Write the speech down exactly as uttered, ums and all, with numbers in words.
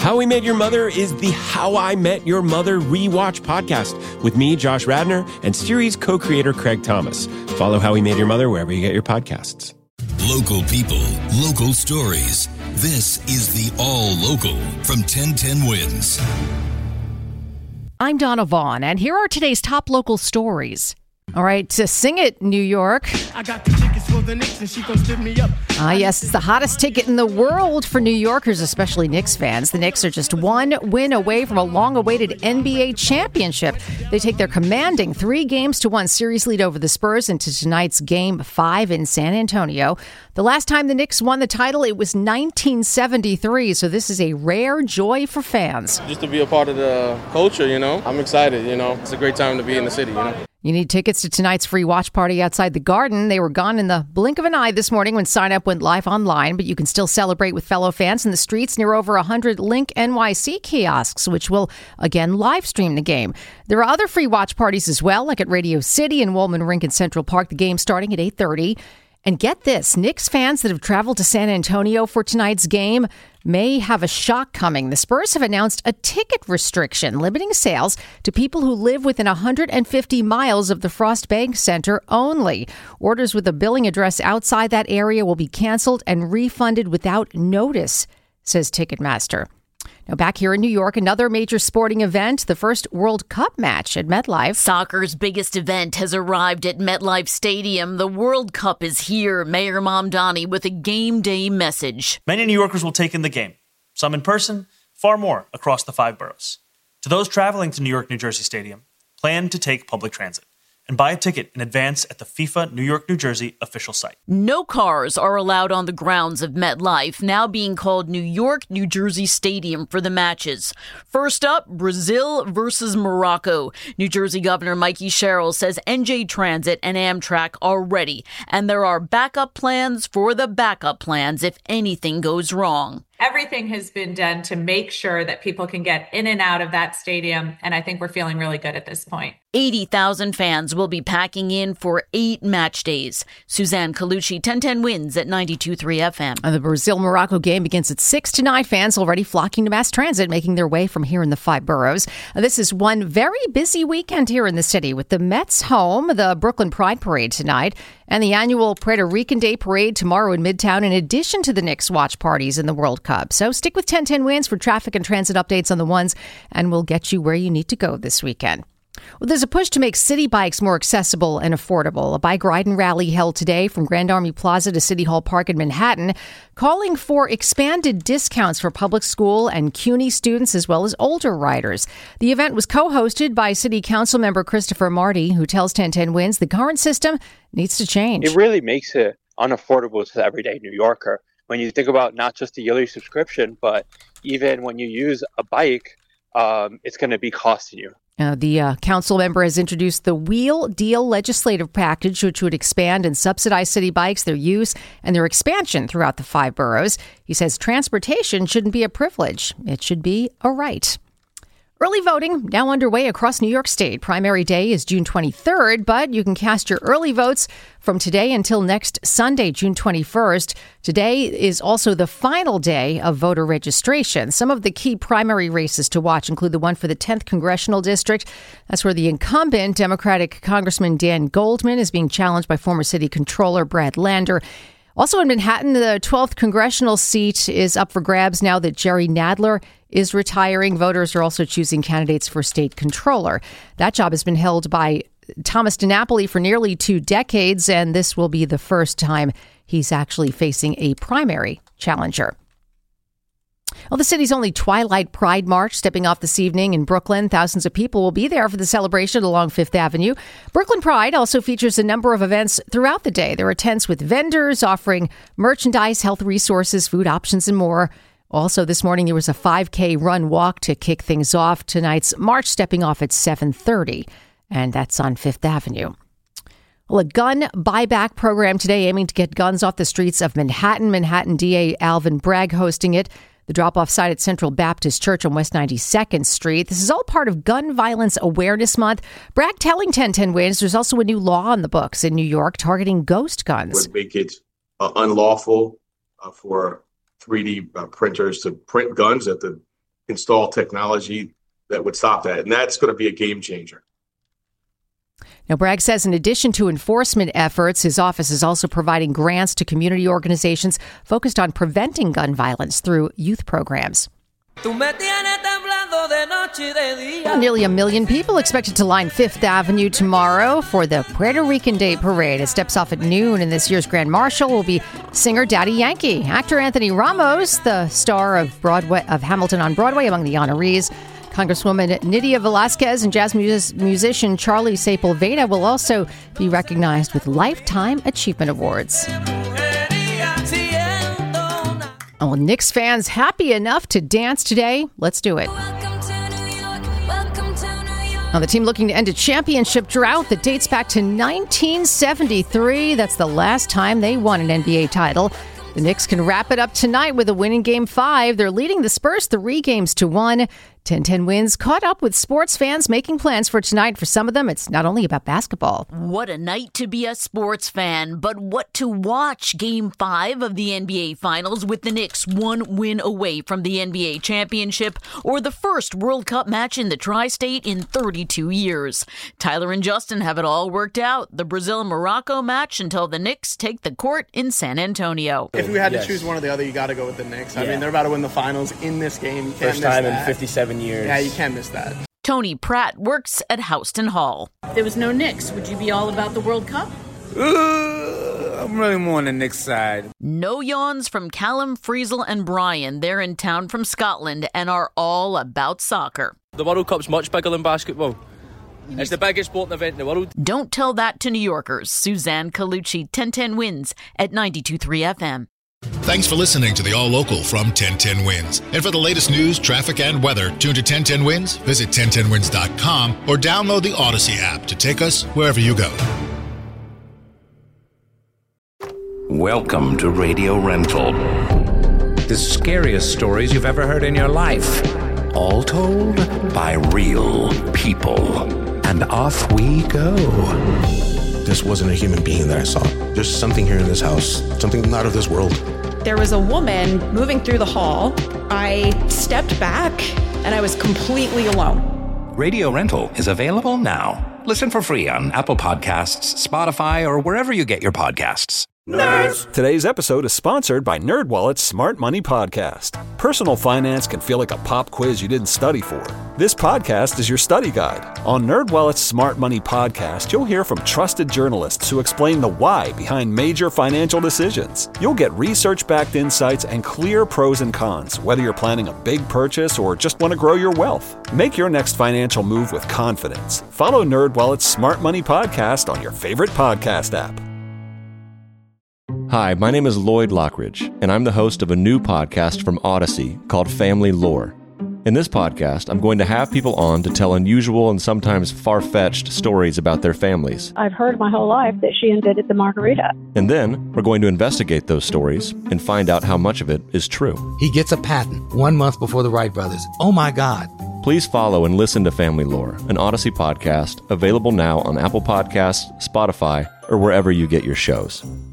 How We Met Your Mother is the How I Met Your Mother rewatch podcast with me, Josh Radnor, and series co-creator Craig Thomas. Follow How We Met Your Mother wherever you get your podcasts. Local people, local stories. This is the All Local from ten ten Wins. I'm Donna Vaughn, and here are today's top local stories. All right, to sing it, New York. I got the tickets for the Knicks and she gon' step me up. Ah, yes, it's the hottest ticket in the world for New Yorkers, especially Knicks fans. The Knicks are just one win away from a long-awaited N B A championship. They take their commanding three games to one series lead over the Spurs into tonight's Game five in San Antonio. The last time the Knicks won the title, it was nineteen seventy-three, so this is a rare joy for fans. Just to be a part of the culture, you know, I'm excited, you know. It's a great time to be in the city, you know. You need tickets to tonight's free watch party outside the Garden. They were gone in the blink of an eye this morning when sign-up went live online, but you can still celebrate with fellow fans in the streets near over one hundred Link N Y C kiosks, which will, again, live stream the game. There are other free watch parties as well, like at Radio City and Woolman Rink in Central Park, the game starting at eight thirty. And get this, Knicks fans that have traveled to San Antonio for tonight's game may have a shock coming. The Spurs have announced a ticket restriction limiting sales to people who live within one hundred fifty miles of the Frost Bank Center only. Orders with a billing address outside that area will be canceled and refunded without notice, says Ticketmaster. Now, back here in New York, another major sporting event, the first World Cup match at MetLife. Soccer's biggest event has arrived at MetLife Stadium. The World Cup is here. Mayor Mamdani with a game day message. Many New Yorkers will take in the game, some in person, far more across the five boroughs. To those traveling to New York, New Jersey Stadium, plan to take public transit and buy a ticket in advance at the FIFA New York, New Jersey official site. No cars are allowed on the grounds of MetLife, now being called New York, New Jersey Stadium for the matches. First up, Brazil versus Morocco. New Jersey Governor Mikey Sherrill says N J Transit and Amtrak are ready, and there are backup plans for the backup plans if anything goes wrong. Everything has been done to make sure that people can get in and out of that stadium, and I think we're feeling really good at this point. eighty thousand fans will be packing in for eight match days. Suzanne Colucci, ten ten Wins at ninety-two point three F M. The Brazil-Morocco game begins at six tonight. Fans already flocking to mass transit, making their way from here in the five boroughs. This is one very busy weekend here in the city with the Mets home, the Brooklyn Pride Parade tonight, and the annual Puerto Rican Day Parade tomorrow in Midtown, in addition to the Knicks watch parties in the World Cup. So stick with ten ten Wins for traffic and transit updates on the ones, and we'll get you where you need to go this weekend. Well, there's a push to make city bikes more accessible and affordable. A bike ride and rally held today from Grand Army Plaza to City Hall Park in Manhattan, calling for expanded discounts for public school and CUNY students as well as older riders. The event was co-hosted by City Council member Christopher Marty, who tells ten ten Wins the current system needs to change. It really makes it unaffordable to the everyday New Yorker. When you think about not just the yearly subscription, but even when you use a bike, um, it's going to be costing you. Uh, the uh, council member has introduced the Wheel Deal legislative package, which would expand and subsidize city bikes, their use, and their expansion throughout the five boroughs. He says transportation shouldn't be a privilege. It should be a right. Early voting now underway across New York State. Primary day is June twenty-third, but you can cast your early votes from today until next Sunday, June twenty-first. Today is also the final day of voter registration. Some of the key primary races to watch include the one for the tenth Congressional District. That's where the incumbent Democratic Congressman Dan Goldman is being challenged by former City Controller Brad Lander. Also in Manhattan, the twelfth congressional seat is up for grabs now that Jerry Nadler is retiring. Voters are also choosing candidates for state controller. That job has been held by Thomas DiNapoli for nearly two decades, and this will be the first time he's actually facing a primary challenger. Well, the city's only Twilight Pride March stepping off this evening in Brooklyn. Thousands of people will be there for the celebration along Fifth Avenue. Brooklyn Pride also features a number of events throughout the day. There are tents with vendors offering merchandise, health resources, food options, and more. Also, this morning, there was a five K run walk to kick things off. Tonight's march stepping off at seven thirty, and that's on Fifth Avenue. Well, a gun buyback program today aiming to get guns off the streets of Manhattan. Manhattan D A Alvin Bragg hosting it. The drop-off site at Central Baptist Church on West ninety-second Street. This is all part of Gun Violence Awareness Month. Bragg telling ten ten Wins there's also a new law on the books in New York targeting ghost guns. Would make it uh, unlawful uh, for three D uh, printers to print guns at the install technology that would stop that. And that's going to be a game changer. Now, Bragg says in addition to enforcement efforts, his office is also providing grants to community organizations focused on preventing gun violence through youth programs. Nearly a million people expected to line Fifth Avenue tomorrow for the Puerto Rican Day Parade. It steps off at noon, and this year's Grand Marshal will be singer Daddy Yankee. Actor Anthony Ramos, the star of Broadway of Hamilton on Broadway, among the honorees. Congresswoman Nydia Velázquez and jazz mus- musician Charlie Sepulveda will also be recognized with Lifetime Achievement Awards. Oh, Knicks fans happy enough to dance today? Let's do it. Now, the team looking to end a championship drought that dates back to nineteen seventy-three. That's the last time they won an N B A title. The Knicks can wrap it up tonight with a win in Game five. They're leading the Spurs three games to one. ten ten Wins caught up with sports fans making plans for tonight. For some of them, it's not only about basketball. What a night to be a sports fan, but what to watch? Game five of the N B A Finals with the Knicks one win away from the N B A championship, or the first World Cup match in the tri-state in thirty-two years. Tyler and Justin have it all worked out. The Brazil-Morocco match until the Knicks take the court in San Antonio. If we had yes. to choose one or the other, you got to go with the Knicks. I yeah. mean, they're about to win the finals in this game. You can't First miss time that. in fifty-seven years. Yeah, you can't miss that. Tony Pratt works at Houston Hall. If there was no Knicks, would you be all about the World Cup? Uh, I'm really more on the Knicks side. No yawns from Callum, Friesel, and Brian. They're in town from Scotland and are all about soccer. The World Cup's much bigger than basketball. It's the biggest sporting event in the world. Don't tell that to New Yorkers. Suzanne Colucci, ten ten Wins at ninety-two point three F M. Thanks for listening to the All Local from ten ten Wins. And for the latest news, traffic, and weather, tune to ten ten Wins, visit ten ten wins dot com, or download the Odyssey app to take us wherever you go. Welcome to Radio Rental. The scariest stories you've ever heard in your life. All told by real people. And off we go. This wasn't a human being that I saw. There's something here in this house, something not of this world. There was a woman moving through the hall. I stepped back and I was completely alone. Radio Rental is available now. Listen for free on Apple Podcasts, Spotify, or wherever you get your podcasts. Nerds! Today's episode is sponsored by NerdWallet's Smart Money Podcast. Personal finance can feel like a pop quiz you didn't study for. This podcast is your study guide. On NerdWallet's Smart Money Podcast, you'll hear from trusted journalists who explain the why behind major financial decisions. You'll get research-backed insights and clear pros and cons, whether you're planning a big purchase or just want to grow your wealth. Make your next financial move with confidence. Follow NerdWallet's Smart Money Podcast on your favorite podcast app. Hi, my name is Lloyd Lockridge, and I'm the host of a new podcast from Odyssey called Family Lore. In this podcast, I'm going to have people on to tell unusual and sometimes far-fetched stories about their families. I've heard my whole life that she invented the margarita. And then, we're going to investigate those stories and find out how much of it is true. He gets a patent one month before the Wright brothers. Oh my God. Please follow and listen to Family Lore, an Odyssey podcast, available now on Apple Podcasts, Spotify, or wherever you get your shows.